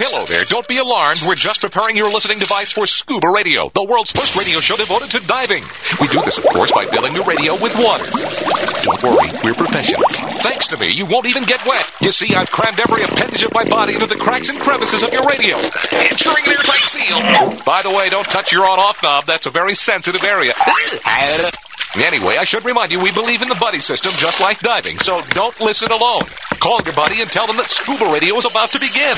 Hello there. Don't be alarmed. We're just preparing your listening device for Scuba Radio, the world's first radio show devoted to diving. We do this, of course, by filling the radio with water. Don't worry, we're professionals. Thanks to me, you won't even get wet. You see, I've crammed every appendage of my body into the cracks and crevices of your radio, ensuring an airtight seal. By the way, don't touch your on-off knob. That's a very sensitive area. Anyway, I should remind you, we believe in the buddy system just like diving, so don't listen alone. Call your buddy and tell them that Scuba Radio is about to begin.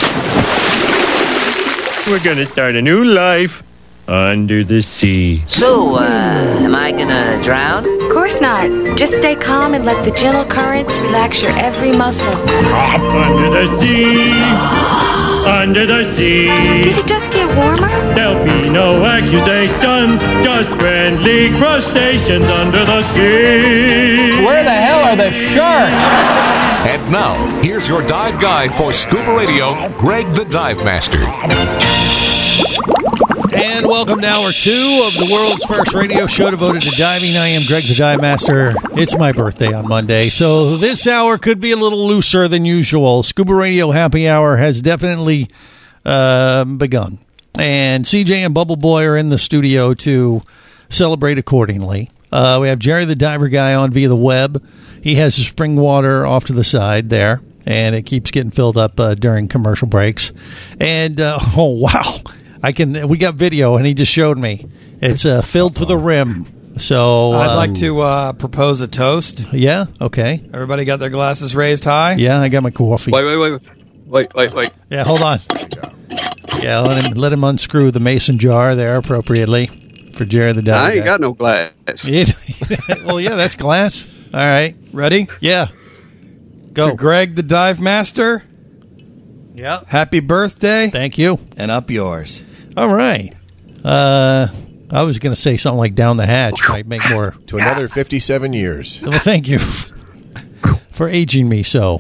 We're going to start a new life under the sea. So, am I gonna drown? Of course not. Just stay calm and let the gentle currents relax your every muscle. Under the sea, under the sea. Did it just get warmer? There'll be no accusations, just friendly crustaceans under the sea. Where the hell are the sharks? And now, here's your dive guide for Scuba Radio, Greg the Dive Master. And welcome to Hour 2 of the world's first radio show devoted to diving. I am Greg the Dive Master. It's my birthday on Monday, so this hour could be a little looser than usual. Scuba Radio Happy Hour has definitely begun. And CJ and Bubble Boy are in the studio to celebrate accordingly. We have Jerry the Diver Guy on via the web. He has his spring water off to the side there, and it keeps getting filled up during commercial breaks. And, oh, wow. We got video, and he just showed me. It's filled to the rim. So I'd like to propose a toast. Yeah, okay. Everybody got their glasses raised high? Yeah, I got my coffee. Wait. Yeah, hold on. Yeah, let him unscrew the mason jar there appropriately for Jerry the Diver Guy. I ain't got no glass. Well, yeah, that's glass. All right. Ready? Yeah. Go. To Greg the Dive Master. Yeah. Happy birthday. Thank you. And up yours. All right. I was going to say something like down the hatch. Might make more. To another 57 years. Well, thank you for aging me so.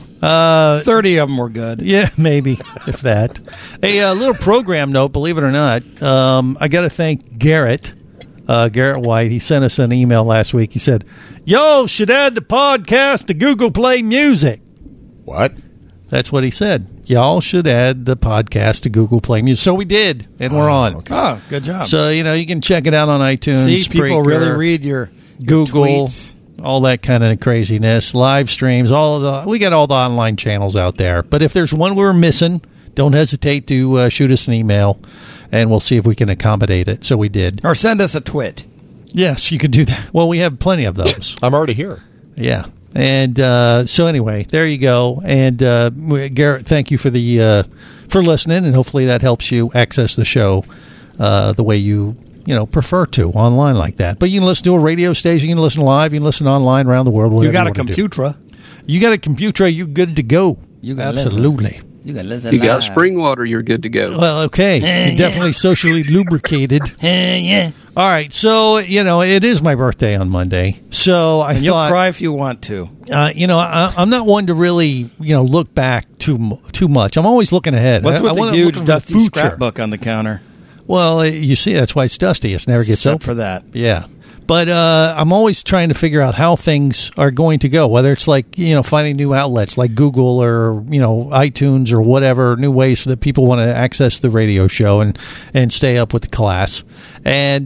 30 of them were good. Yeah, maybe, if that. A little program note, believe it or not. I got to thank Garrett White. He sent us an email last week. He said, "Yo, should add the podcast to Google Play Music." What? That's what he said. Y'all should add the podcast to Google Play Music. So we did, and we're on. Okay. Oh, good job. So, you can check it out on iTunes. See, people Spreaker, really read your Google, tweets. all that kind of craziness, live streams, we got all the online channels out there. But if there's one we're missing, don't hesitate to shoot us an email, and we'll see if we can accommodate it. So we did. Or send us a twit. Yes, you can do that. Well, we have plenty of those. I'm already here. Yeah. And so anyway, there you go. And Garrett, thank you for listening, and hopefully that helps you access the show the way you prefer to online like that. But you can listen to a radio station, you can listen live, you can listen online around the world. You got a computer. You got a computer. You're good to go. You got absolutely. You got listen. You got spring water. You're good to go. Well, okay. You're definitely socially lubricated. Yeah. All right, so, it is my birthday on Monday, so I and you'll cry if you want to. I'm not one to really, look back too much. I'm always looking ahead. What's with the huge dusty scrapbook on the counter? Well, you see, that's why it's dusty. It never gets open. For that. Yeah. But I'm always trying to figure out how things are going to go, whether it's like, finding new outlets like Google or, iTunes or whatever, new ways that people want to access the radio show and stay up with the class. And,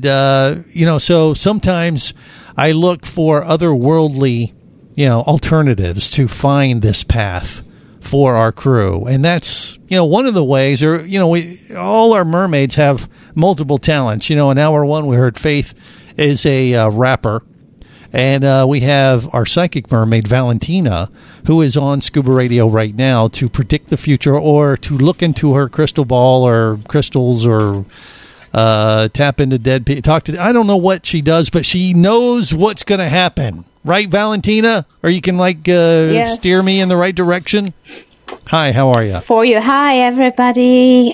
so sometimes I look for otherworldly, alternatives to find this path for our crew. And that's, one of the ways, or, all our mermaids have multiple talents. In hour one, we heard Faith is a rapper, and we have our psychic mermaid Valentina, who is on Scuba Radio right now to predict the future or to look into her crystal ball or crystals or tap into dead people. I don't know what she does, but she knows what's going to happen, right, Valentina? Or you can yes. steer me in the right direction. Hi, how are you? For you, hi everybody.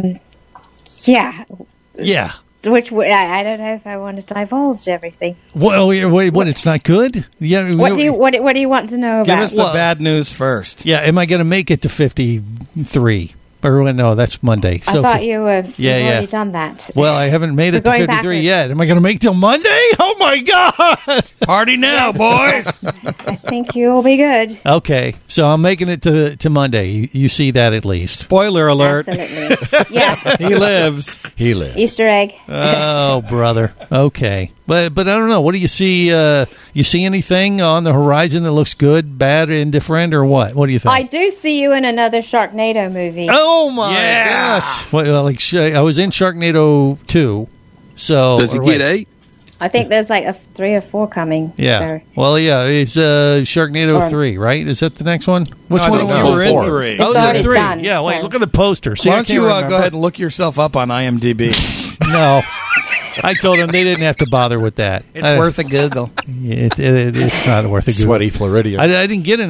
Yeah. Which I don't know if I want to divulge everything. Well, what? It's not good. Yeah. What do you want to know about? Give us the bad news first. Yeah. Am I going to make it to 53? Or no, that's Monday. I thought you were already done that. Well, I haven't made it to We're going 53 backwards. yet. Am I going to make till Monday? Oh, my God. Party now, boys. I think you'll be good. Okay, so I'm making it to Monday. You see that at least. Spoiler alert. Absolutely. Yeah. He lives. He lives. Easter egg. Oh, brother. Okay. But I don't know. What do you see? You see anything on the horizon that looks good, bad, indifferent, or what? What do you think? I do see you in another Sharknado movie. Oh, my gosh. Well, I was in Sharknado 2. So, Does he get 8? I think there's like a 3 or 4 coming. Yeah. So. Well, yeah, it's Sharknado 3, right? Is that the next one? Which one? You were in 3. It's already 3. done. Yeah, wait, so. look at the poster. See, Why I don't can't you remember. go ahead and look yourself up on IMDb? No. I told them they didn't have to bother with that. It's worth a Google. It's not worth a Google. Sweaty Floridian. I didn't get an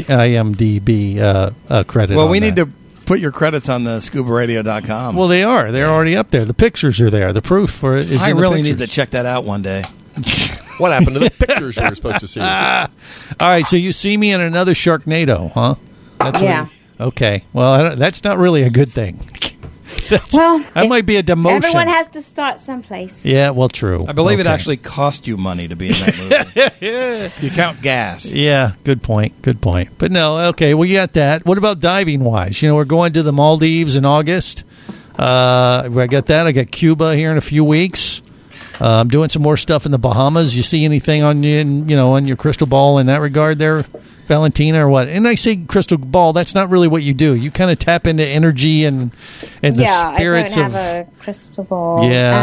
IMDb credit. Well, on we that. need to put your credits on the scubaradio.com. Well, they are. They're already up there. The pictures are there. The proof for it is I in the really need to pictures. check that out one day. What happened to the pictures we were supposed to see? All right, so you see me in another Sharknado, huh? That's Yeah. Okay. Well, that's not really a good thing. Well, that might be a demotion. Everyone has to start someplace. Yeah, well, true. I believe it Okay. actually cost you money to be in that movie. You count gas. Yeah, good point. Good point. But no, okay, we got that. What about diving wise? You know, we're going to the Maldives in August. I got that. I got Cuba here in a few weeks. I'm doing some more stuff in the Bahamas. You see anything on on your crystal ball in that regard there, Valentina, or what? And I say crystal ball, that's not really what you do. You kind of tap into energy and the spirits I don't have a crystal ball. Yeah.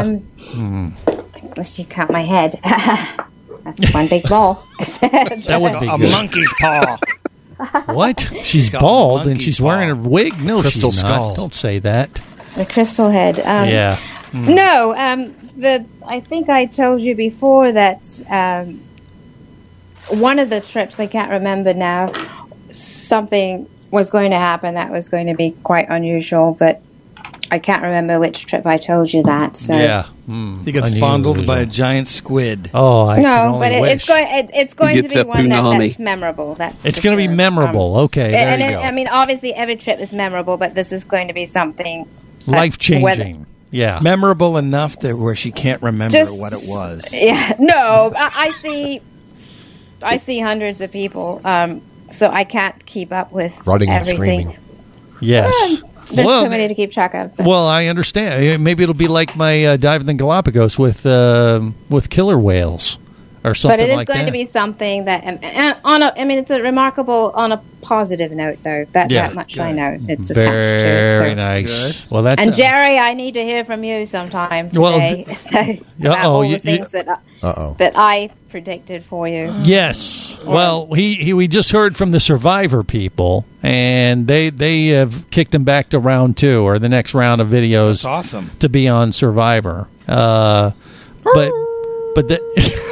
Unless you count my head. That's one big ball. That would be A good. monkey's paw. What? She's got a bald and monkey's she's wearing a wig? No, Crystal she's not. skull. Don't say that. The crystal head. Yeah. No, I think I told you before that one of the trips, I can't remember now, something was going to happen that was going to be quite unusual, but I can't remember which trip I told you that. So. Yeah. He gets fondled by a giant squid. Oh, I can No, only but wish. it's going to gets be a one punani. that's memorable. It's going to be memorable. Okay, there and you go. I mean, obviously, every trip is memorable, but this is going to be something Life-changing. Yeah. Memorable enough that where she can't remember Just- what it was. Yeah, no, I see hundreds of people, so I can't keep up with Running and everything. screaming. Yes. There's Well, too many to keep track of. but- Well, I understand. Maybe it'll be like my dive in the Galapagos with killer whales or something but it is like going that. to be something that it's a remarkable on a positive note, though. Yeah. That much I know. It's attached to it. Very So. nice. good. Well, that's And Jerry, I need to hear from you sometime Well, today about all the things that I predicted for you. Yes. Well, we just heard from the Survivor people, and they have kicked him back to round 2 or the next round of videos. That's awesome. To be on Survivor. But the.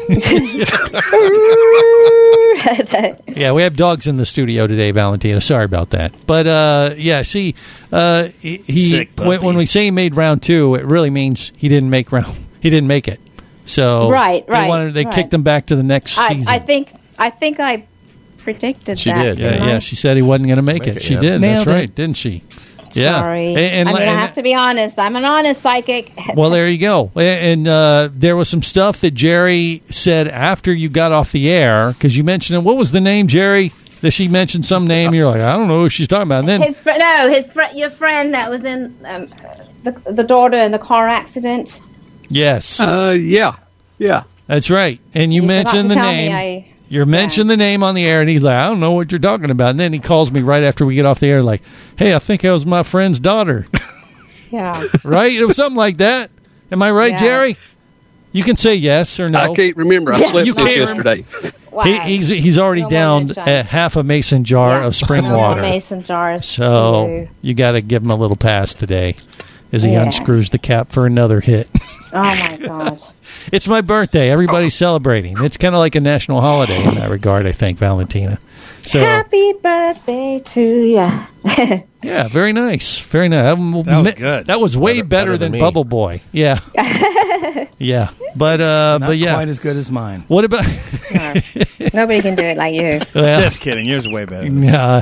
Yeah, we have dogs in the studio today, Valentina. Sorry about that. But yeah, see, Sick puppies. Oh. when we say he made round 2, it really means he didn't make it. So Right. They kicked him back to the next season. I think I predicted She that. did, didn't I? Yeah, she said he wasn't going to make it. She yeah. did. Nailed That's right, it. didn't she? Yeah. Sorry. And I have to be honest. I'm an honest psychic. well, there you go. And there was some stuff that Jerry said after you got off the air, because you mentioned it. What was the name, Jerry? That she mentioned some name. You're like, I don't know who she's talking about. And then your friend that was in the daughter in the car accident. yes, Yeah. that's right. And you forgot mentioned to the tell me name. You mentioned the name on the air, and he's like, I don't know what you're talking about. And then he calls me right after we get off the air, like, hey, I think that was my friend's daughter. Yeah. Right? It was something like that. Am I right, Yeah. Jerry? You can say yes or no. I can't remember. I Yeah. slept You since can't yesterday. Wow. He's already No more downed moonshine. half a mason jar of spring No more water. mason jars. So you got to give him a little pass today as he Yeah. unscrews the cap for another hit. Oh my God. It's my birthday. Everybody's celebrating. It's kind of like a national holiday in that regard, I think, Valentina. So Happy birthday to ya. yeah, very nice. Very nice. That was good. That was way Better better than than me. Bubble Boy. Yeah. Yeah, but yeah, quite as good as mine. What about? No. Nobody can do it like you. Well, Just kidding. Yours is way better. yeah.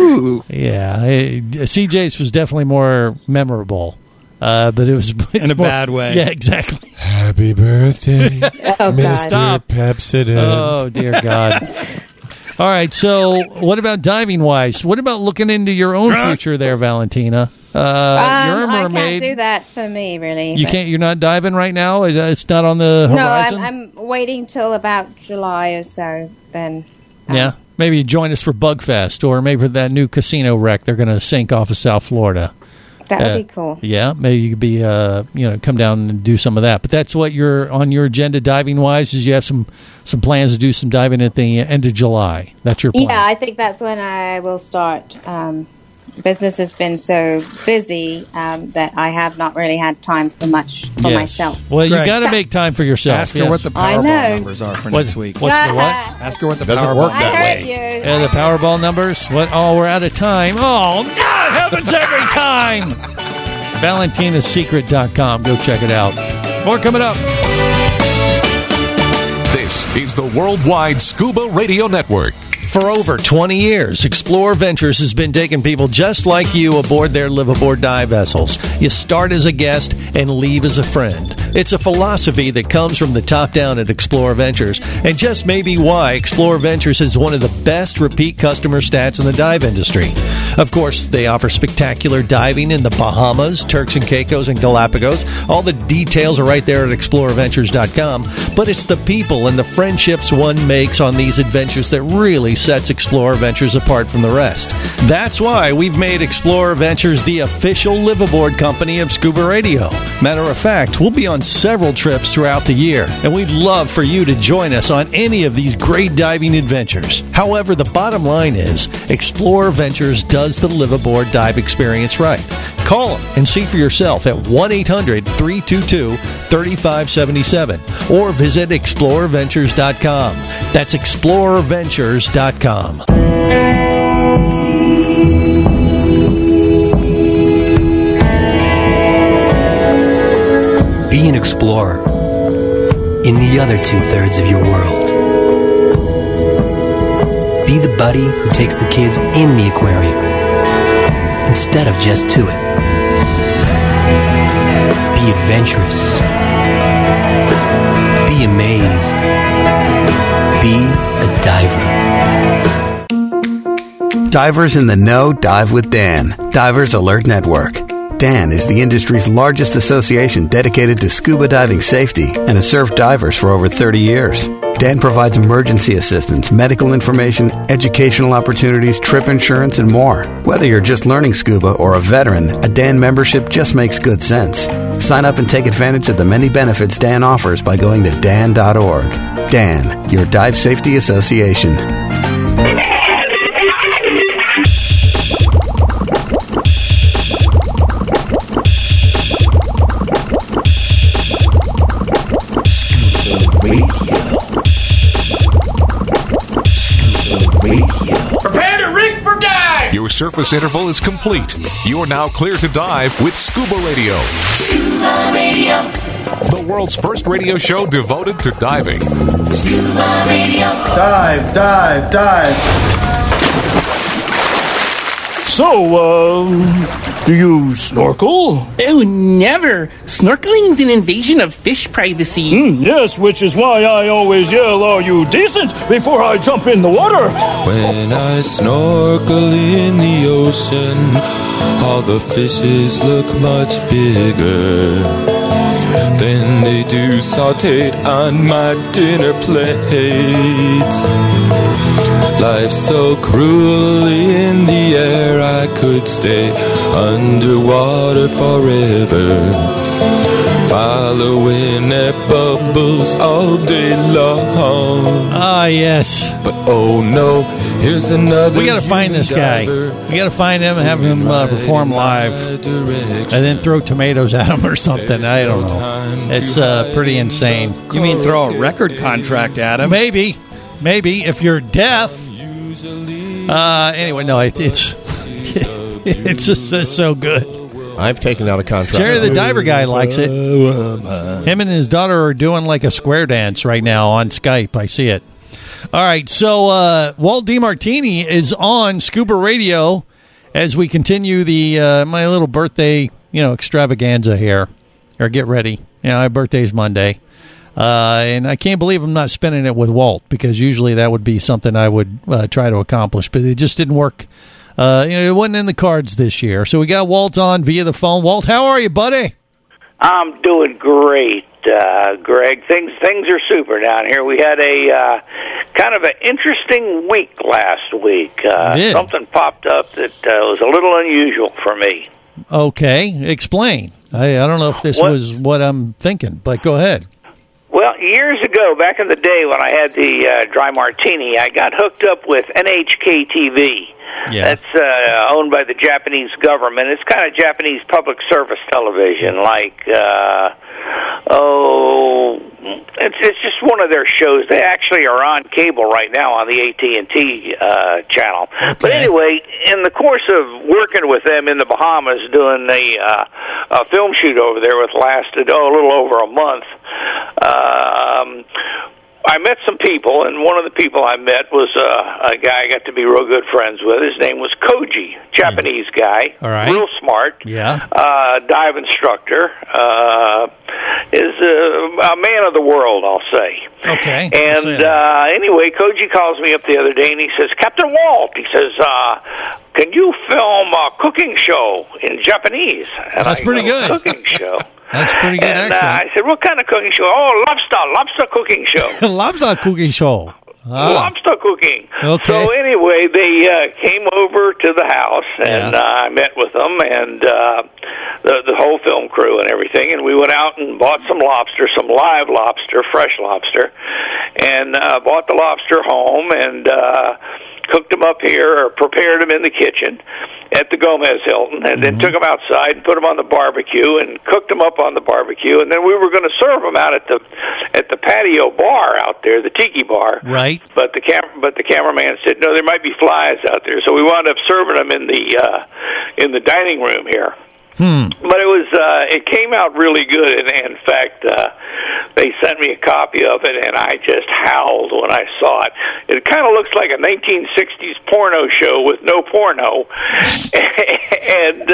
CJ's was definitely more memorable, but it was in a bad way. Yeah, exactly. Happy birthday, Oh, Mr. God. Pepsodent. Oh dear God. All right, so what about diving wise? What about looking into your own future there, Valentina? You're a mermaid. I can't do that for me, really. You but- can't. You're not diving right now. It's not on the No, horizon. I'm waiting till about July or so. Then. Yeah, maybe you join us for Bugfest, or maybe for that new casino wreck they're going to sink off of South Florida. That would be cool. Yeah, maybe you could be, come down and do some of that. But that's what you're on your agenda diving wise. Is you have some plans to do some diving at the end of July. That's your plan. Yeah, I think that's when I will start. Business has been so busy that I have not really had time for much for Yes. myself. Well, you Greg, got to make time for yourself. Ask her yes. what the I Powerball know. numbers are for What- next week. What's the what? Ask her what the Doesn't Powerball work I that heard way. you. Yeah, the Powerball numbers. What? Oh, we're out of time. Oh, no, it happens every time. ValentinaSecret.com. Go check it out. More coming up. This is the Worldwide Scuba Radio Network. For over 20 years, Explorer Ventures has been taking people just like you aboard their live-aboard dive vessels. You start as a guest and leave as a friend. It's a philosophy that comes from the top down at Explorer Ventures, and just may be why Explorer Ventures is one of the best repeat customer stats in the dive industry. Of course, they offer spectacular diving in the Bahamas, Turks and Caicos, and Galapagos. All the details are right there at explorerventures.com, but it's the people and the friendships one makes on these adventures that really sets Explorer Ventures apart from the rest. That's why we've made Explorer Ventures the official live-aboard company of Scuba Radio. Matter of fact, we'll be on several trips throughout the year, and we'd love for you to join us on any of these great diving adventures. However, the bottom line is, Explorer Ventures does the live-aboard dive experience right. Call them and see for yourself at 1-800-322-3577 or visit explorerventures.com. That's explorerventures.com. Be an explorer in the other 2/3 of your world. Be the buddy who takes the kids in the aquarium instead of just to it. Be adventurous. Be amazed. Be a diver. Divers in the Know dive with Dan. Divers Alert Network. Dan is the industry's largest association dedicated to scuba diving safety and has served divers for over 30 years. Dan provides emergency assistance, medical information, educational opportunities, trip insurance, and more. Whether you're just learning scuba or a veteran, a Dan membership just makes good sense. Sign up and take advantage of the many benefits Dan offers by going to dan.org. Dan, your dive safety association. Prepare to rig for dive! Your surface interval is complete. You are now clear to dive with Scuba Radio. Scuba Radio. The world's first radio show devoted to diving. Scuba Radio. Dive, dive, dive. So, do you snorkel? Oh, never. Snorkeling's an invasion of fish privacy. Yes, which is why I always yell, "Are you decent?" before I jump in the water. When I snorkel in the ocean, all the fishes look much bigger than they do sauteed on my dinner plate. Life's so cruel in the air, I could stay underwater forever, following at bubbles all day long. Ah, yes. But oh no, here's another. We got to find this guy. We got to find him and have him perform live, and then throw tomatoes at him or something. I don't know. It's pretty insane. You mean throw a record contract at him? Maybe if you're deaf. Anyway, no, it's just so good. I've taken out a contract. Jerry the Diver Guy likes it. Him and his daughter are doing like a square dance right now on Skype. I see it. All right, so Walt DiMartini is on Scuba Radio as we continue the my little birthday, extravaganza here. Or get ready. My birthday's Monday. And I can't believe I'm not spending it with Walt, because usually that would be something I would try to accomplish, but it just didn't work. It wasn't in the cards this year. So we got Walt on via the phone. Walt, how are you, buddy? I'm doing great, Greg. Things are super down here. We had a kind of an interesting week last week. Something popped up that was a little unusual for me. Okay, explain. I don't know if this was what I'm thinking, but go ahead. Well, years ago, back in the day when I had the Dry Martini, I got hooked up with NHK-TV. Yeah. That's owned by the Japanese government. It's kind of Japanese public service television, like, it's just one of their shows. They actually are on cable right now on the AT&T channel. Okay. But anyway, in the course of working with them in the Bahamas, doing a film shoot over there, which lasted a little over a month, I met some people, and one of the people I met was a guy I got to be real good friends with. His name was Koji, Japanese guy, all right. Real smart, dive instructor, is a man of the world, I'll say. Okay. And anyway, Koji calls me up the other day, and he says, Captain Walt, he says, can you film a cooking show in Japanese? And That's pretty good. Cooking show. That's pretty good and, accent. I said, what kind of cooking show? Oh, lobster cooking show. Lobster cooking show. Lobster cooking. Okay. So anyway, they came over to the house, and I met with them, and the whole film crew and everything, and we went out and bought some lobster, some live lobster, fresh lobster, and bought the lobster home, and cooked them up here, or prepared them in the kitchen at the Gomez Hilton, and then took them outside and put them on the barbecue and cooked them up on the barbecue, and then we were going to serve them out at the patio bar out there, the tiki bar. Right. But the cameraman said no, there might be flies out there, so we wound up serving them in the dining room here. But it came out really good, and in fact, they sent me a copy of it, and I just howled when I saw it. It kind of looks like a 1960s porno show with no porno, and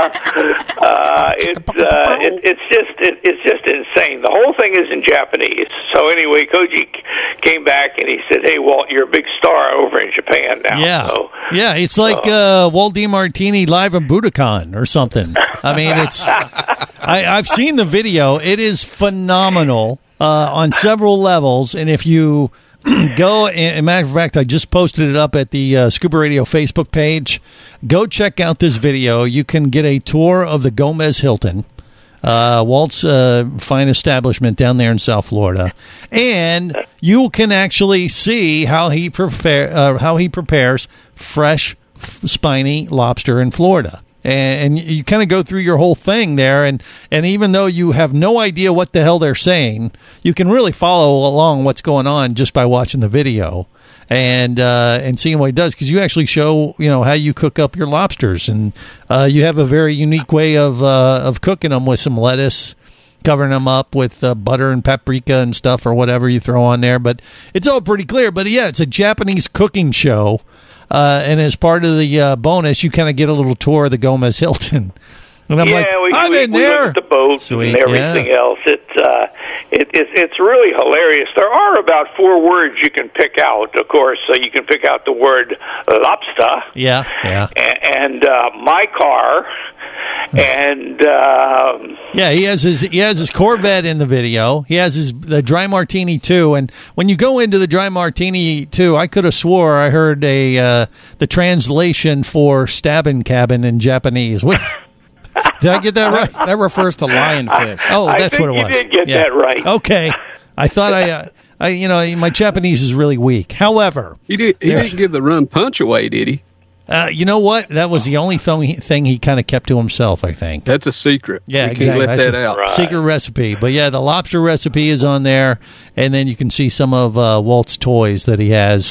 it's just insane. The whole thing is in Japanese. So anyway, Koji came back and he said, "Hey, Walt, you're a big star over in Japan now." Yeah, so, it's like Walt DiMartini live in Budokan or something. I mean, it's. I've seen the video. It is phenomenal on several levels. And if you go, as a matter of fact, I just posted it up at the Scuba Radio Facebook page. Go check out this video. You can get a tour of the Gomez Hilton, Walt's fine establishment down there in South Florida, and you can actually see how he prepares fresh, spiny lobster in Florida. And you kind of go through your whole thing there, and even though you have no idea what the hell they're saying, you can really follow along what's going on just by watching the video and seeing what he does, because you actually show how you cook up your lobsters, and you have a very unique way of cooking them with some lettuce, covering them up with butter and paprika and stuff or whatever you throw on there. But it's all pretty clear. But yeah, it's a Japanese cooking show. And as part of the bonus, you kind of get a little tour of the Gomez Hilton. And I'm like, I'm in there. Look at the boats and everything else. It's really hilarious. There are about 4 words you can pick out, of course. So you can pick out the word lobster. Yeah. And my car. And he has his Corvette in the video. He has the Dry Martini 2, and when you go into the Dry Martini 2, I could have swore I heard the translation for stabbing cabin in Japanese. Did I get that right? That refers to lionfish. Oh, that's what it was. I think you did get that right. Okay, I thought my Japanese is really weak. However, he didn't give the rum punch away, did he? You know what? That was the only thing he kind of kept to himself, I think. That's a secret. Yeah, you exactly. Can't let that out. Right. Secret recipe. But yeah, the lobster recipe is on there, and then you can see some of Walt's toys that he has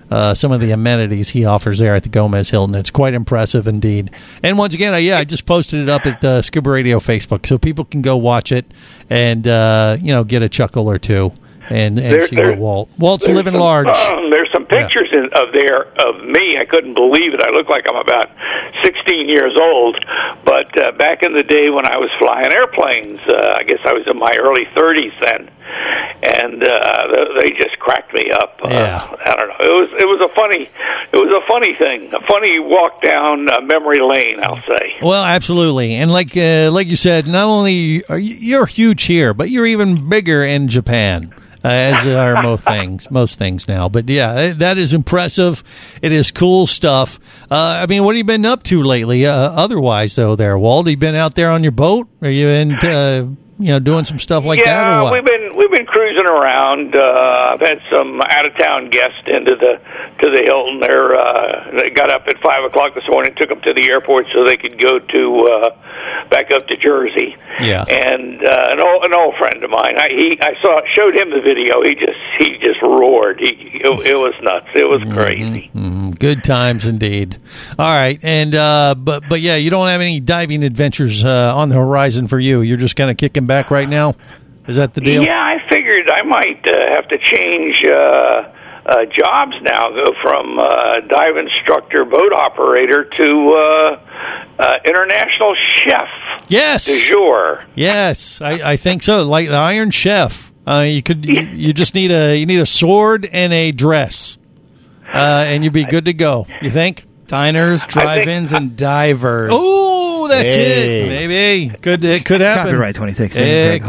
some of the amenities he offers there at the Gomez Hilton. It's quite impressive indeed. And once again, I just posted it up at the Scuba Radio Facebook, so people can go watch it and get a chuckle or two and see what Walt's living large. There's some pictures of me. I couldn't believe it. I look like I'm about 16 years old. But back in the day when I was flying airplanes, I guess I was in my early 30s then, and they just cracked me up. I don't know. It was a funny thing, a funny walk down memory lane, I'll say. Well, absolutely, and like you said, not only you're huge here, but you're even bigger in Japan. As are most things now. But yeah, that is impressive. It is cool stuff. What have you been up to lately? Otherwise, though, there, Walt, have you been out there on your boat? Are you in, doing some stuff like that, or what? We've been cruising around. I've had some out of town guests into the Hilton. They got up at 5:00 this morning, took them to the airport so they could go to back up to Jersey. Yeah, and an old friend of mine. I showed him the video. He just roared. It was nuts. It was crazy. Mm-hmm. Good times indeed. All right, and but yeah, you don't have any diving adventures on the horizon for you. You're just kind of kicking back right now. Is that the deal? Yeah, I figured I might have to change jobs now. Go from dive instructor, boat operator to international chef. Yes, du jour. Yes, I think so. Like the Iron Chef. You just need a sword and a dress, and you'd be good to go. You think? Diners, drive-ins, and divers. Oh, that's it. Maybe it could happen. Copyright 26. The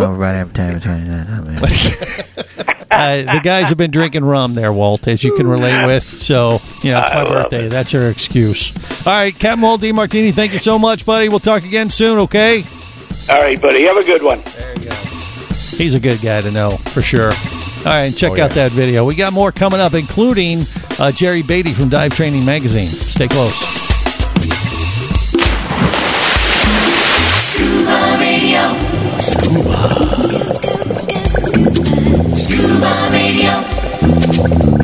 guys have been drinking rum there, Walt, as you can relate with. So, it's my birthday. That's your excuse. All right, Captain Walt DeMartini, thank you so much, buddy. We'll talk again soon, okay? All right, buddy. Have a good one. There you go. He's a good guy to know, for sure. All right, check out that video. We got more coming up, including Jerry Beatty from Dive Training Magazine. Stay close. Scuba Radio. Scuba Radio.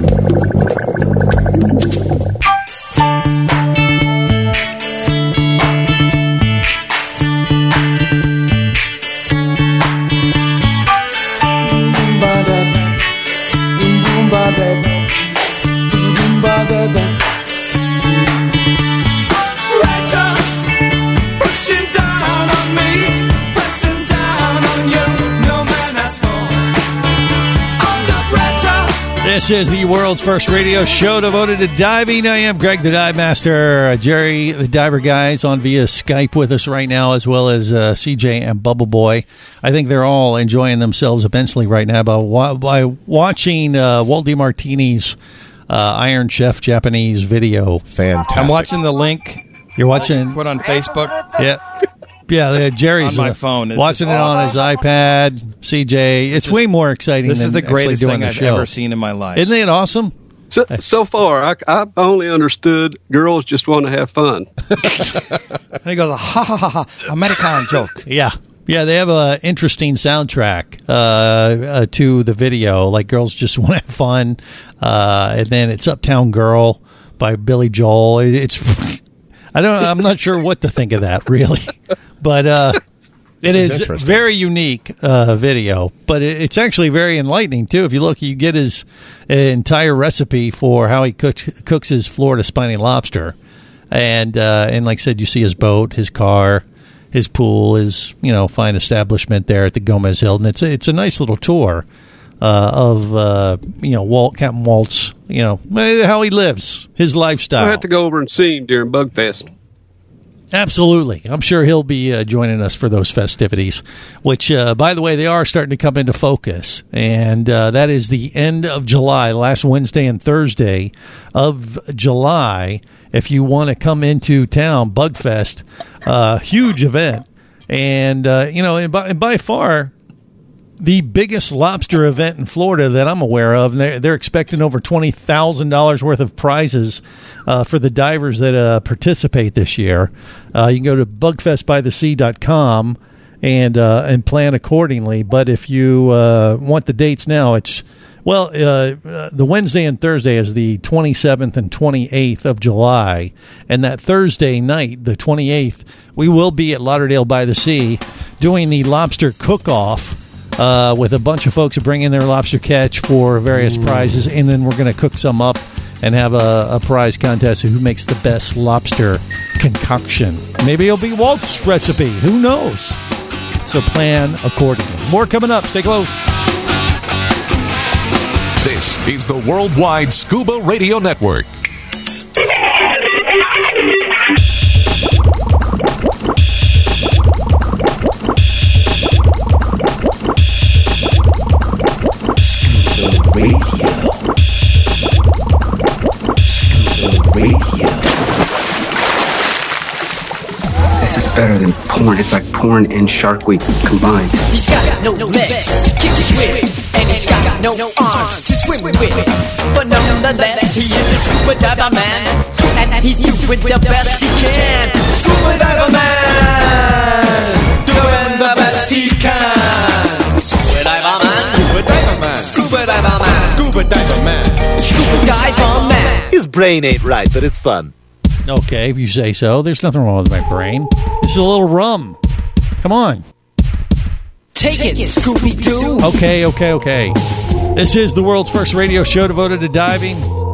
This is the world's first radio show devoted to diving. I am Greg the Dive Master. Jerry the Diver Guy is on via Skype with us right now, as well as CJ and Bubble Boy. I think they're all enjoying themselves immensely right now by watching Walt DeMartini's Iron Chef Japanese video. Fantastic. I'm watching the link. You're watching? Put on Facebook. Yeah. Yeah, Jerry's on my phone. Watching it on his iPad. CJ, it's way more exciting than this is the greatest doing thing I've ever seen in my life. Isn't it awesome? So far, I've only understood girls just want to have fun. And he goes, ha, ha, ha, ha, American joke. Yeah. Yeah, they have an interesting soundtrack to the video. Like, girls just want to have fun. And then it's Uptown Girl by Billy Joel. I'm not sure what to think of that, really. But it is very unique video. But it's actually very enlightening, too. If you look, you get his entire recipe for how he cooks his Florida spiny lobster. And like I said, you see his boat, his car, his pool, his fine establishment there at the Gomez Hilton. It's a nice little tour of Captain Walt's how he lives, his lifestyle. I have to go over and see him during Bugfest. Absolutely. I'm sure he'll be joining us for those festivities, which, by the way, they are starting to come into focus. And that is the end of July, last Wednesday and Thursday of July. If you want to come into town, Bugfest, huge event. And, and by far the biggest lobster event in Florida that I'm aware of. And they're expecting over $20,000 worth of prizes for the divers that participate this year. You can go to bugfestbythesea.com and plan accordingly. But if you want the dates now, it's Well, the Wednesday and Thursday is the 27th and 28th of July. And that Thursday night, the 28th, we will be at Lauderdale by the Sea doing the lobster cook-off with a bunch of folks who bring in their lobster catch for various prizes. And then we're going to cook some up and have a prize contest of who makes the best lobster concoction. Maybe it'll be Walt's recipe. Who knows? So plan accordingly. More coming up. Stay close. This is the Worldwide Scuba Radio Network. Scuba Radio. Scuba Radio. This is better than porn. It's like porn and Shark Week combined. He's got no legs to kick it with, and he's got no arms to swim with. But nonetheless, he is a scuba diver man, and he's doing the best he can. Scuba diver man, doing the best he can. Scuba diver man, scuba diver man, scuba diver man, scuba diver man, scuba diver man. His brain ain't right, but it's fun. Okay, if you say so. There's nothing wrong with my brain. This is a little rum. Come on. Take it, Scooby-Doo. Okay. This is the world's first radio show devoted to diving.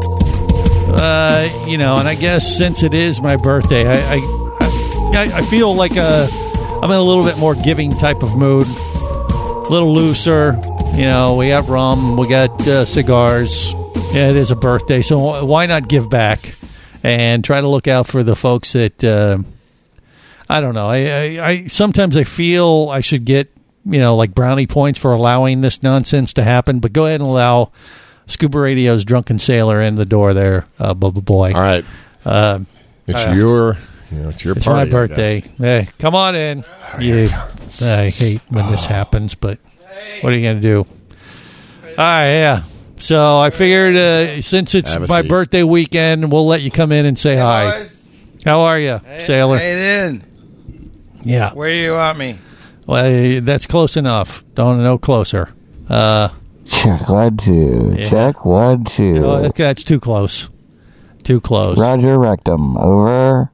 And I guess since it is my birthday, I feel like I'm in a little bit more giving type of mood. A little looser. We got rum, we got cigars. Yeah, it is a birthday, so why not give back? And try to look out for the folks that, I don't know. I sometimes I feel I should get, like brownie points for allowing this nonsense to happen. But go ahead and allow Scuba Radio's Drunken Sailor in the door there, Bubba Boy. All right. It's your party. It's my birthday. Hey, come on in. I hate when this happens, but what are you going to do? All right, yeah. So I figured since it's my birthday weekend, we'll let you come in and say hi. Boys. How are you, Sailor? Hey, in. Yeah. Where do you want me? Well, that's close enough. Don't no closer. Check 1, 2. Yeah. Check 1, 2. Oh, that's too close. Too close. Roger, rectum. Over.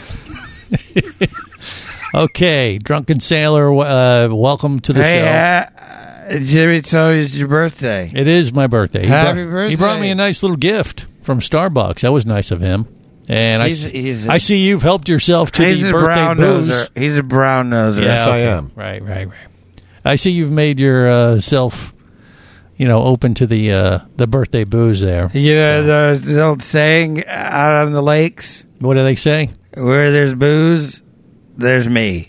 Okay, Drunken Sailor, welcome to the show. Jimmy told you it's your birthday. It is my birthday. Happy birthday. He brought me a nice little gift from Starbucks. That was nice of him. And I see you've helped yourself to the birthday booze. He's a brown noser. Yes, I am. Right. I see you've made yourself, open to the birthday booze there. The old saying out on the lakes. What do they say? Where there's booze, there's me.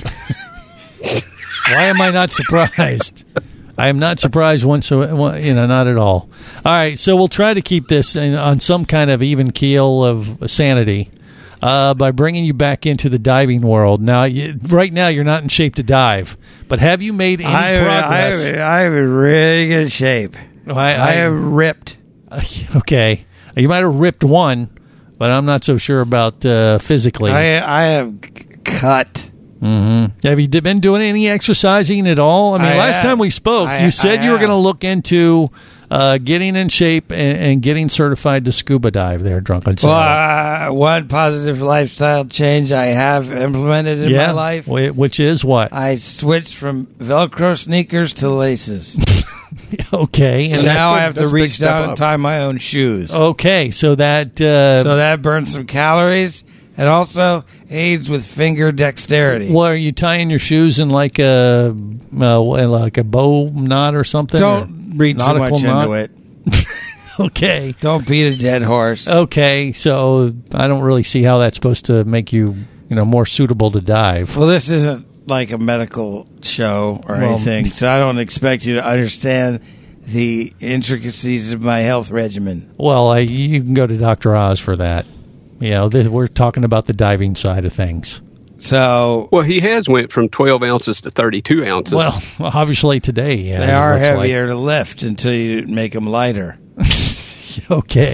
Why am I not surprised? I am not surprised not at all. All right, so we'll try to keep this on some kind of even keel of sanity by bringing you back into the diving world. Now, right now, you're not in shape to dive, but have you made any progress? I'm in really good shape. I am ripped. Okay. You might have ripped one, but I'm not so sure about physically. I am cut. Mm-hmm. Have you been doing any exercising at all? I mean, last time we spoke, you said you were going to look into getting in shape and getting certified to scuba dive there, Drunken Sailor. Well, one positive lifestyle change I have implemented in my life. Which is what? I switched from Velcro sneakers to laces. Okay. And now I have to reach down and tie my own shoes. Okay, so that... so that burns some calories. And also aids with finger dexterity. Well, are you tying your shoes in like a bow knot or something? Don't read too much into it. Okay. Don't beat a dead horse. Okay, so I don't really see how that's supposed to make you, more suitable to dive. Well, this isn't like a medical show or anything, so I don't expect you to understand the intricacies of my health regimen. Well, you can go to Dr. Oz for that. We're talking about the diving side of things. So, well, he has went from 12 ounces to 32 ounces. Well, obviously today, yeah, they are heavier to lift until you make them lighter. Okay.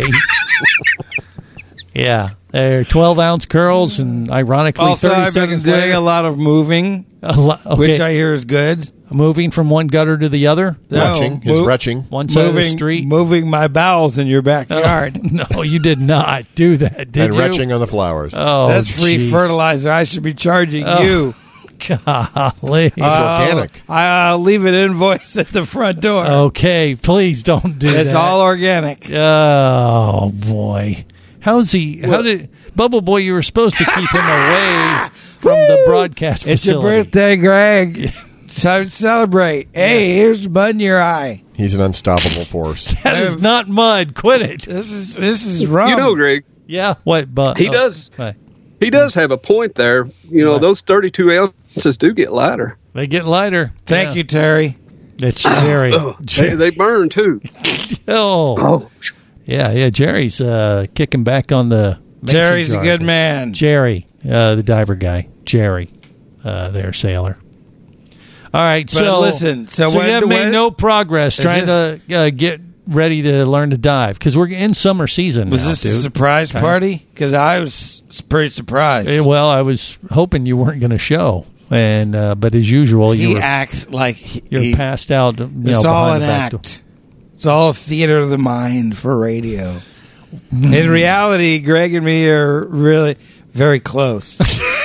Yeah, they're 12-ounce curls, and ironically, also, 30 I've seconds been doing later, a lot of moving, which I hear is good. Moving from one gutter to the other? Retching. His retching. One side of the street? Moving my bowels in your backyard. No, you did not do that, did and you? retching on the flowers. Oh, that's free geez. fertilizer. I should be charging you. Golly. It's organic. I'll leave an invoice at the front door. Okay, please don't do that. It's all organic. Oh, boy. How's he? How did Bubble Boy? You were supposed to keep him away from the broadcast facility. It's your birthday, Greg. It's time to celebrate. Hey, here's mud in your eye. He's an unstoppable force. That is not mud. Quit it. This is rum. You know, Greg. Yeah. What? But he does. He does have a point there. You know, those 32 ounces do get lighter. They get lighter. Thank you, Terry. It's Jerry. They burn too. Oh. Yeah. Jerry's kicking back on the. Jerry's a good man. Jerry, the diver guy. Jerry, their sailor. All right, But listen, so you have made when- no progress trying to get ready to learn to dive because we're in summer season. Was now, this dude. a surprise party? Because I was pretty surprised. Well, I was hoping you weren't going to show, and but as usual, He acts like you're passed out. It's all an act. It's all a theater of the mind for radio. In reality, Greg and me are really very close.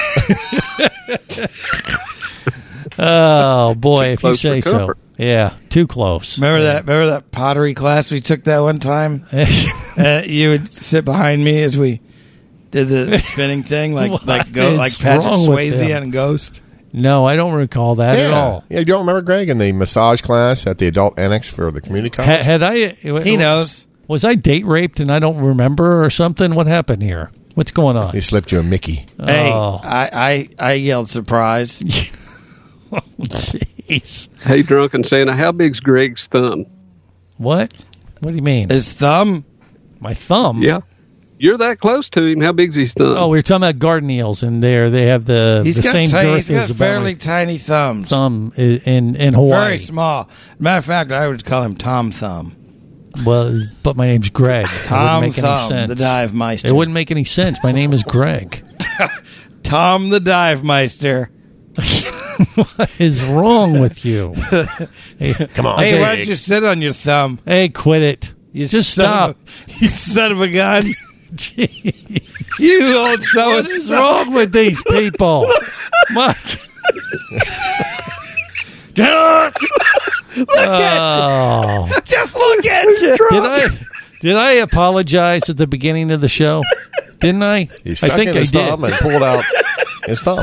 Oh boy, if you close say for so. comfort. Yeah, too close. Remember that pottery class we took that one time? You would sit behind me as we did the spinning thing, like Patrick Swayze on Ghost. No, I don't recall that at all. Yeah, you don't remember Greg in the massage class at the adult annex for the community college? Had I? He knows. Was I date raped and I don't remember or something? What happened here? What's going on? He slipped you a Mickey. Hey, Oh. I yelled surprise. Oh, jeez. Hey, drunken Santa, how big's Greg's thumb? What? What do you mean? His thumb? My thumb? Yeah. You're that close to him. How big's his thumb? Oh, we were talking about garden eels, and they have the same girth He's got as fairly tiny thumbs. thumb in Hawaii. Very small. Matter of fact, I would call him Tom Thumb. Well, but my name's Greg. Tom it wouldn't make any Thumb, sense. the dive meister. It wouldn't make any sense. My name is Greg. Tom the dive meister. What is wrong with you? Hey, come on. Hey, why don't you sit on your thumb? Hey, quit it. Just stop. You son of a gun. You old so What is wrong with these people? Look at you. Just look at you. Did I apologize at the beginning of the show? Didn't I? He stuck I think in his I thumb did. and pulled out his thumb.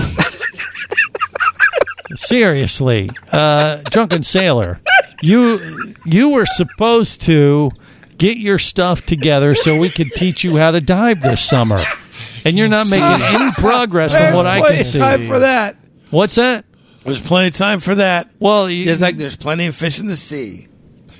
Seriously, drunken sailor, you were supposed to get your stuff together so we could teach you how to dive this summer, and you're not making any progress from what I can see. There's plenty of time for that. What's that? There's plenty of time for that. Well, Just like there's plenty of fish in the sea.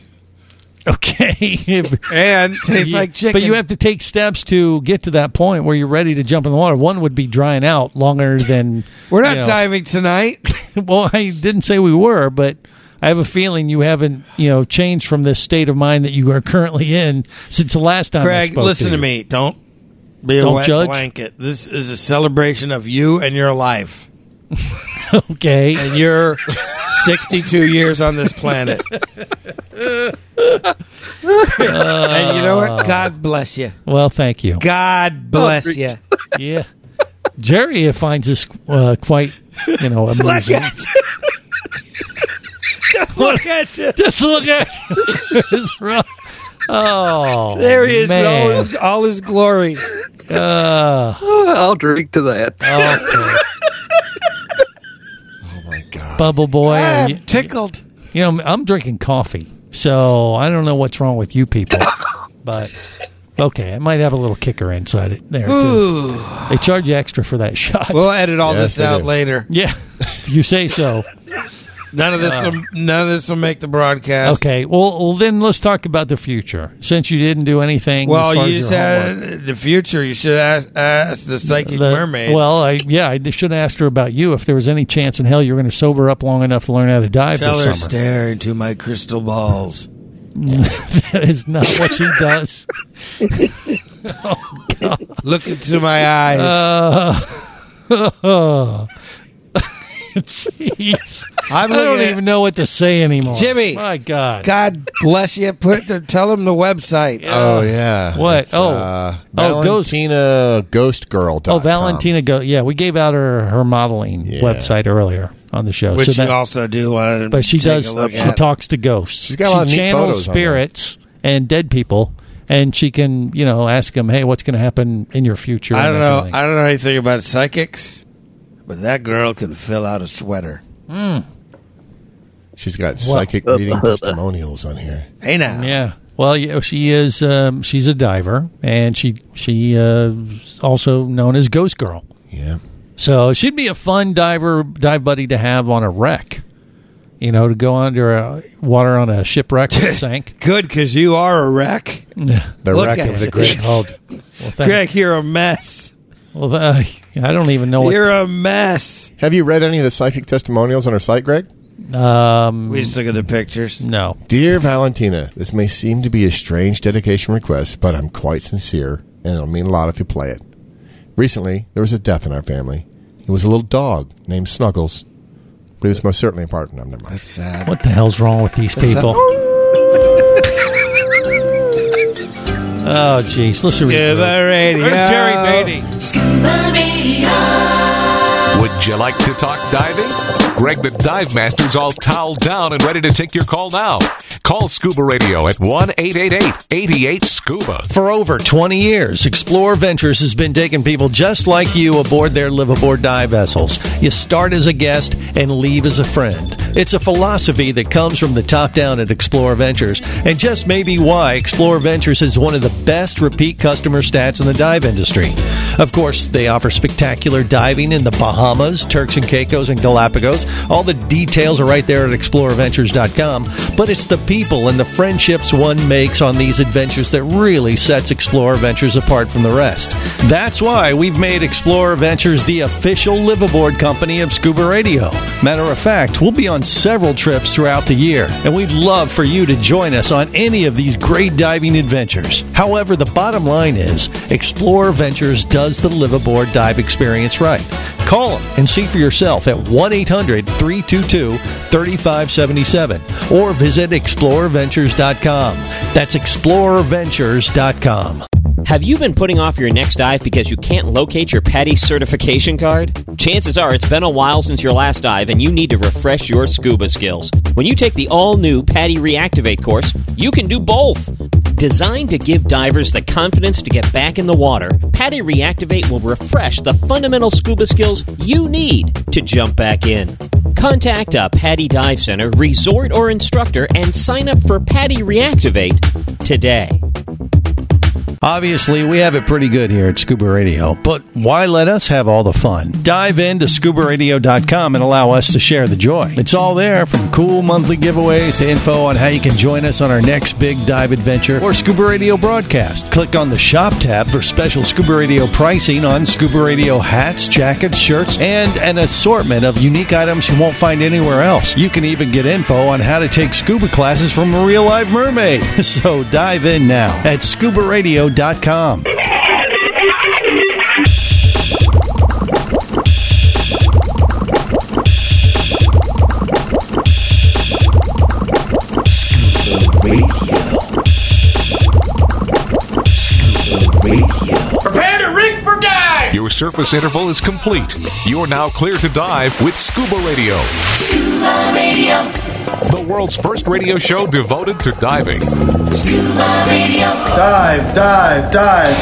okay, And tastes like chicken. but you have to take steps to get to that point where you're ready to jump in the water. One would be drying out longer than We're not diving tonight. Well, I didn't say we were, but I have a feeling you haven't, changed from this state of mind that you are currently in since the last time I Greg, spoke listen to to you. me. Don't be Don't a wet judge. blanket. This is a celebration of you and your life. Okay. And you're 62 years on this planet. And you know what? God bless you. Well, thank you. God bless you. Yeah. Jerry finds this quite, amusing. Look at you. Just look at you. Just look at you. It's rough. Oh, There he is in man. all his glory. I'll drink to that. Okay. Oh, my God. Bubble Boy. I'm tickled. I'm drinking coffee, so I don't know what's wrong with you people. But, okay, it might have a little kicker inside it there, too. They charge you extra for that shot. We'll edit all Yes, this they out do. Oh, later. Yeah, you say so. None of this will make the broadcast. Okay, well, then let's talk about the future. Since you didn't do anything, as far Well, as you your said homework. the future. You should ask the psychic mermaid. Well, I should have asked her about you if there was any chance in hell you were going to sober up long enough to learn how to dive Tell her this summer. stare into my crystal balls. That is not what she does. Oh, God. Look into my eyes. Jeez. I don't even know what to say anymore. Jimmy. My God. God bless you. Tell them the website. Oh, yeah. What? It's, ValentinaGhostGirl.com. Oh, Valentina Ghost. Yeah, we gave out her modeling website earlier on the show. Which you also do want to But she take does. a look She at. talks to ghosts. She's got a lot of neat channels photos on spirits and dead people, and she can, ask them, hey, what's going to happen in your future? I don't know. I don't know anything about psychics, but that girl can fill out a sweater. She's got psychic reading testimonials on here. Hey now. Yeah. Well, she is. She's a diver, and she also known as Ghost Girl. Yeah. So she'd be a fun dive buddy to have on a wreck. To go under water on a shipwreck that sank. Good, because you are a wreck. The wreck of the Great Hulk. Greg, you're a mess. Well, I don't even know. You're a mess. Have you read any of the psychic testimonials on our site, Greg? We just look at the pictures. No. Dear Valentina, this may seem to be a strange dedication request, but I'm quite sincere, and it'll mean a lot if you play it. Recently, there was a death in our family. It was a little dog named Snuggles, but he was most certainly a partner. Never mind. That's sad. What the hell's wrong with these people? Oh, jeez. Listen to Scuba Radio. Where's Jerry Beatty? Scuba Radio. Would you like to talk diving? Greg the Dive Master's all toweled down and ready to take your call now. Call Scuba Radio at 1-888-88-SCUBA. For over 20 years, Explore Ventures has been taking people just like you aboard their live-aboard dive vessels. You start as a guest and leave as a friend. It's a philosophy that comes from the top down at Explore Ventures, and just maybe why Explore Ventures is one of the best repeat customer stats in the dive industry. Of course, they offer spectacular diving in the Bahamas, Turks and Caicos, and Galapagos. All the details are right there at exploreventures.com, but it's the people and the friendships one makes on these adventures that really sets Explorer Ventures apart from the rest. That's why we've made Explorer Ventures the official live-aboard company of Scuba Radio. Matter of fact, we'll be on several trips throughout the year, and we'd love for you to join us on any of these great diving adventures. However, the bottom line is, Explorer Ventures does the live-aboard dive experience right. Call them and see for yourself at 1-800-322-3577 or visit explorerventures.com. That's explorerventures.com. Have you been putting off your next dive because you can't locate your PADI certification card? Chances are it's been a while since your last dive and you need to refresh your scuba skills. When you take the all-new PADI Reactivate course, you can do both. Designed to give divers the confidence to get back in the water, PADI Reactivate will refresh the fundamental scuba skills you need to jump back in. Contact a PADI Dive Center, resort, or instructor and sign up for PADI Reactivate today. Obviously, we have it pretty good here at Scuba Radio, but why let us have all the fun? Dive into scubaradio.com and allow us to share the joy. It's all there, from cool monthly giveaways to info on how you can join us on our next big dive adventure or Scuba Radio broadcast. Click on the Shop tab for special Scuba Radio pricing on Scuba Radio hats, jackets, shirts, and an assortment of unique items you won't find anywhere else. You can even get info on how to take scuba classes from a real-life mermaid. So dive in now at scubaradio.com. Prepare to rig for dive! Your surface interval is complete. You're now clear to dive with Scuba Radio. Scuba Radio. The world's first radio show devoted to diving. Scuba Radio. Dive, dive, dive.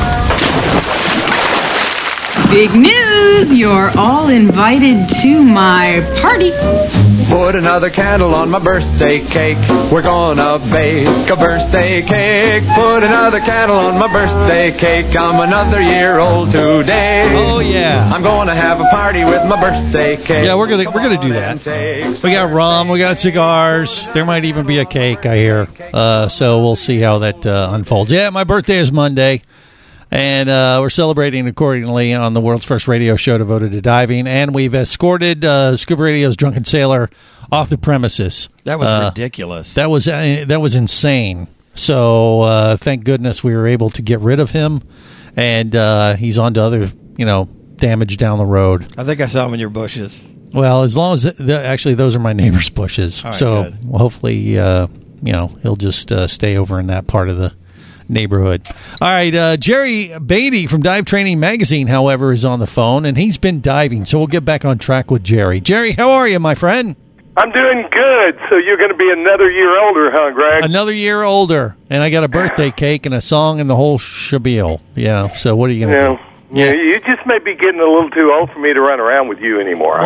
Big news! You're all invited to my party. Put another candle on my birthday cake. We're gonna bake a birthday cake. Put another candle on my birthday cake. I'm another year old today. Oh yeah! I'm gonna have a party with my birthday cake. Yeah, we're gonna do that. We got rum, we got cigars. There might even be a cake, I hear. So we'll see how that unfolds. Yeah, my birthday is Monday. And we're celebrating accordingly on the world's first radio show devoted to diving. And we've escorted Scuba Radio's Drunken Sailor off the premises. That was ridiculous. That was insane. So thank goodness we were able to get rid of him. And he's on to other, damage down the road. I think I saw him in your bushes. Well, as long as actually those are my neighbor's bushes, All right, so good. hopefully he'll just stay over in that part of the neighborhood. All right, Jerry Beatty from Dive Training Magazine, however, is on the phone, and he's been diving, so we'll get back on track with Jerry. Jerry, how are you, my friend? I'm doing good. So you're going to be another year older, huh, Greg? Another year older, and I got a birthday cake and a song and the whole shabil. Yeah, so what are you going to do? Yeah, you just may be getting a little too old for me to run around with you anymore.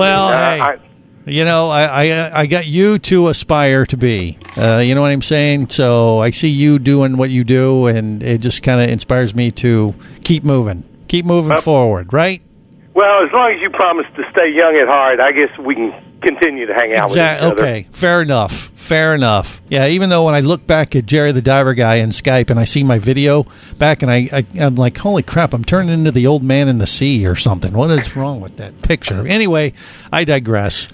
I got you to aspire to be. You know what I'm saying? So I see you doing what you do, and it just kind of inspires me to keep moving forward, right? Well, as long as you promise to stay young at heart, I guess we can continue to hang out with each other. Okay, fair enough. Yeah, even though when I look back at Jerry the Diver Guy in Skype and I see my video back, and I'm like, holy crap, I'm turning into the old man in the sea or something. What is wrong with that picture? Anyway, I digress.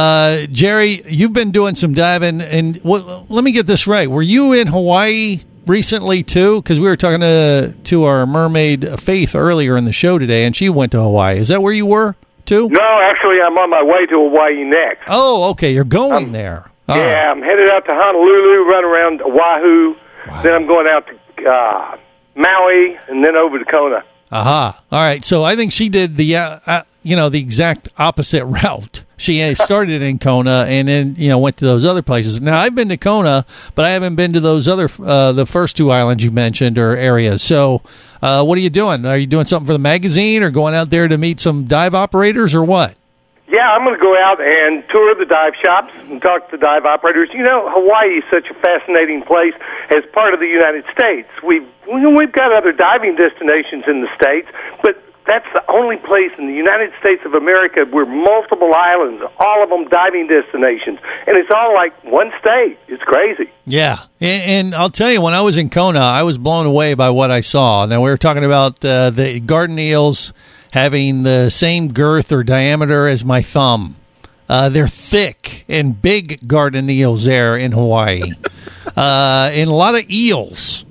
Jerry, you've been doing some diving, and let me get this right. Were you in Hawaii recently too? Because we were talking to our mermaid Faith earlier in the show today, and she went to Hawaii. Is that where you were too? No, actually, I'm on my way to Hawaii next. Oh, okay, you're going there. Yeah, I'm headed out to Honolulu, run around Oahu. Wow. Then I'm going out to Maui, and then over to Kona. Aha! All right, so I think she did the exact opposite route. She started in Kona and then went to those other places. Now I've been to Kona, but I haven't been to those other the first two islands you mentioned or areas. So what are you doing? Are you doing something for the magazine or going out there to meet some dive operators or what? Yeah, I'm going to go out and tour the dive shops and talk to dive operators. You know, Hawaii is such a fascinating place as part of the United States. We've got other diving destinations in the States, but that's the only place in the United States of America where multiple islands, all of them diving destinations, and it's all like one state. It's crazy. Yeah, and I'll tell you, when I was in Kona, I was blown away by what I saw. Now, we were talking about the garden eels having the same girth or diameter as my thumb. They're thick and big garden eels there in Hawaii, and a lot of eels.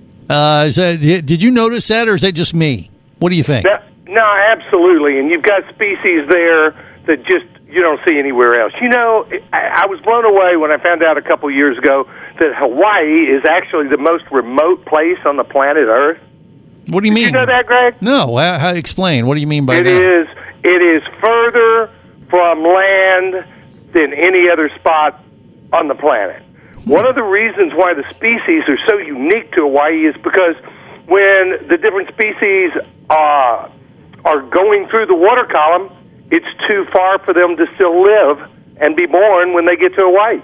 Did you notice that, or is that just me? What do you think? No, absolutely. And you've got species there that just you don't see anywhere else. You know, I was blown away when I found out a couple years ago that Hawaii is actually the most remote place on the planet Earth. What do you mean? Did you know that, Greg? No. How explain? What do you mean by that? It is further from land than any other spot on the planet. One of the reasons why the species are so unique to Hawaii is because when the different species are going through the water column, it's too far for them to still live and be born when they get to Hawaii.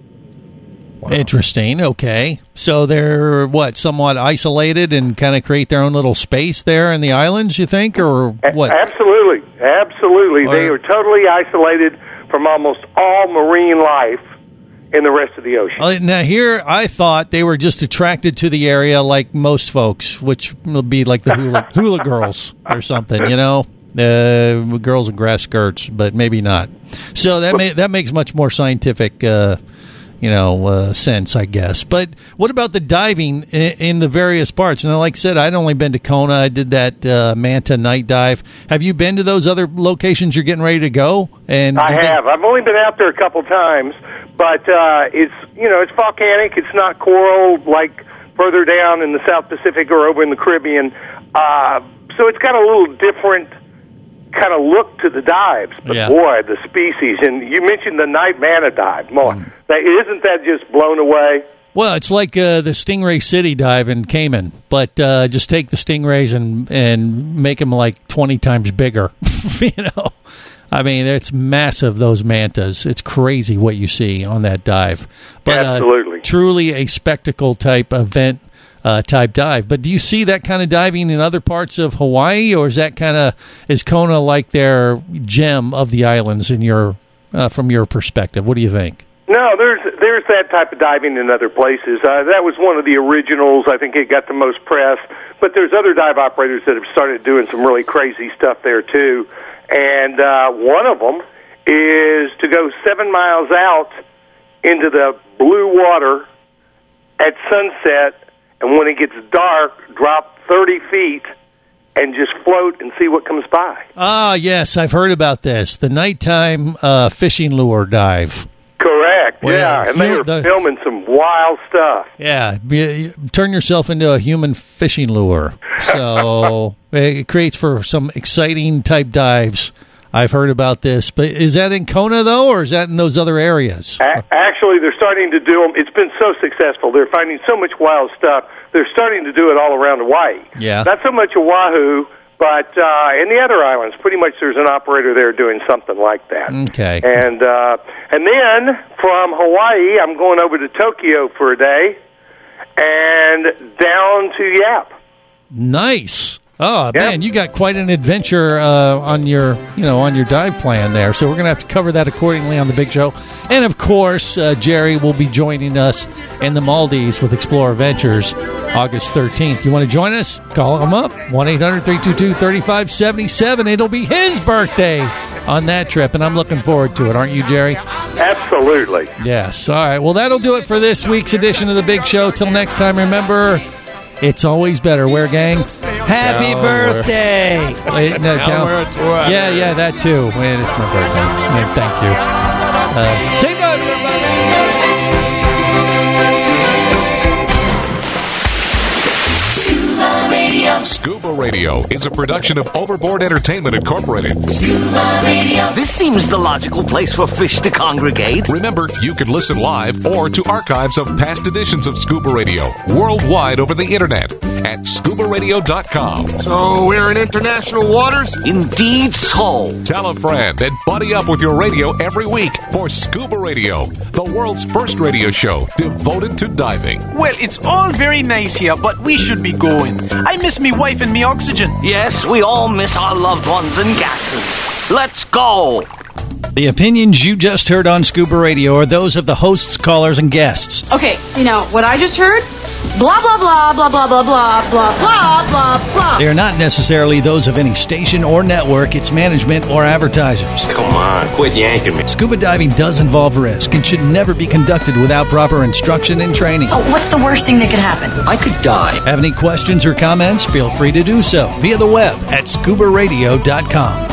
Wow. Interesting. Okay. So they're, somewhat isolated and kind of create their own little space there in the islands, you think, or what? Absolutely. They are totally isolated from almost all marine life in the rest of the ocean. Now, here, I thought they were just attracted to the area like most folks, which will be like the hula girls or something, girls in grass skirts, but maybe not. So that makes much more scientific sense, I guess. But what about the diving in the various parts? And like I said, I'd only been to Kona. I did that Manta night dive. Have you been to those other locations you're getting ready to go? And I have. I've only been out there a couple times, but it's volcanic. It's not coral like further down in the South Pacific or over in the Caribbean. So it's got a little different kind of look to the dives, but boy, the species, and you mentioned the night manta dive. Isn't that just blown away? Well, it's like the Stingray City dive in Cayman, but just take the stingrays and make them like 20 times bigger. I mean, it's massive, those mantas. It's crazy what you see on that dive. But absolutely, truly a spectacle type event. Type dive. But do you see that kind of diving in other parts of Hawaii, or is Kona like their gem of the islands in from your perspective? What do you think? No, there's that type of diving in other places. That was one of the originals. I think it got the most press. But there's other dive operators that have started doing some really crazy stuff there too. And one of them is to go 7 miles out into the blue water at sunset. And when it gets dark, drop 30 feet and just float and see what comes by. Ah, yes, I've heard about this. The nighttime fishing lure dive. Correct, Well, yeah. And they were filming some wild stuff. Yeah, turn yourself into a human fishing lure. So it creates for some exciting type dives. I've heard about this. But is that in Kona, though, or is that in those other areas? Actually, they're starting to do them. It's been so successful. They're finding so much wild stuff. They're starting to do it all around Hawaii. Yeah. Not so much Oahu, but in the other islands, pretty much there's an operator there doing something like that. Okay. And then from Hawaii, I'm going over to Tokyo for a day and down to Yap. Nice. Oh, man, you got quite an adventure on your dive plan there. So we're going to have to cover that accordingly on the Big Show. And, of course, Jerry will be joining us in the Maldives with Explorer Ventures August 13th. You want to join us? Call him up, 1-800-322-3577. It'll be his birthday on that trip, and I'm looking forward to it. Aren't you, Jerry? Absolutely. Yes. All right. Well, that'll do it for this week's edition of the Big Show. Till next time, remember, it's always better. Where, gang? Happy birthday! Wait, no, yeah, that too. Man, it's my birthday. Man, thank you. Say no, Scuba Radio is a production of Overboard Entertainment Incorporated. Scuba Radio. This seems the logical place for fish to congregate. Remember, you can listen live or to archives of past editions of Scuba Radio worldwide over the internet at scubaradio.com. So we're in international waters? Indeed so. Tell a friend and buddy up with your radio every week for Scuba Radio, the world's first radio show devoted to diving. Well, it's all very nice here, but we should be going. I miss me wife and me oxygen. Yes, we all miss our loved ones and gases. Let's go. The opinions you just heard on Scuba Radio are those of the hosts, callers, and guests. Okay, what I just heard? Blah, blah, blah, blah, blah, blah, blah, blah, blah, blah, blah. They are not necessarily those of any station or network, its management, or advertisers. Come on, quit yanking me. Scuba diving does involve risk and should never be conducted without proper instruction and training. Oh, what's the worst thing that could happen? I could die. Have any questions or comments? Feel free to do so via the web at scubaradio.com.